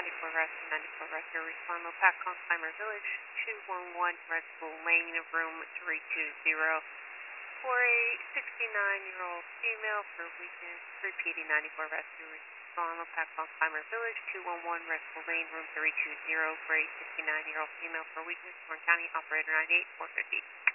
94 Rescue, 94 Rescue, respond Mopac Climber Village, 211 Red Bull Lane, room 320, for a 69-year-old female for weakness. Repeating 94 Rescue, respond Mopac Climber Village, 211 Red Bull Lane, room 320, for a 69-year-old female for weakness. Warren County, operator 98, 450.